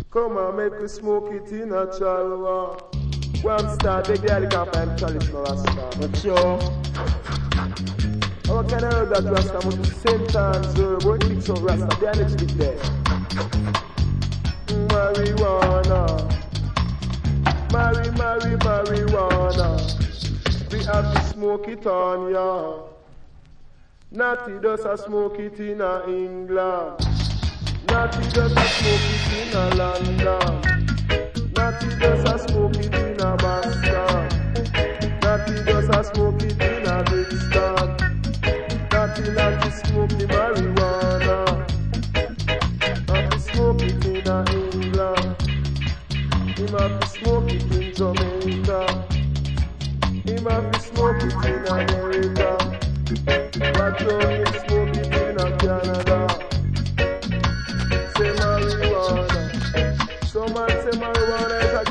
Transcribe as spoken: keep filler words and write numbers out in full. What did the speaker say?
Come on, make we smoke it in a chalwa. One star, the girl can't find chalice no Rasta. But sure, How can I heard that Rasta? But at the same time, sir, boy, think so Rasta. They are next big there. Marijuana. Mari, mari, marijuana. We have to smoke it on ya. Natty does a smoke it in a England. Natty does a smoke it in a London. Natty does a smoke it in a Boston. Natty does a smoke it in a Brixton. Natty natty smoke the marijuana. Natty smoke it in a England. Him have to smoke it in Jamaica. Him have to smoke it in America. But you him smoke it in a Canada. Say marijuana. Some man say marijuana is a